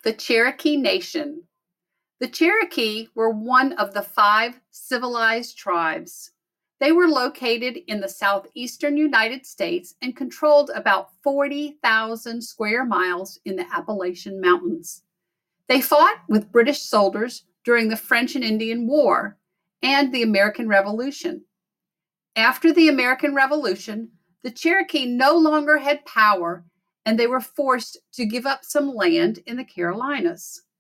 The Cherokee Nation. The Cherokee were one of the 5 civilized tribes. They were located in the southeastern United States and controlled about 40,000 square miles in the Appalachian Mountains. They fought with British soldiers during the French and Indian War and the American Revolution. After the American Revolution, the Cherokee no longer had power and they were forced to give up some land in the Carolinas.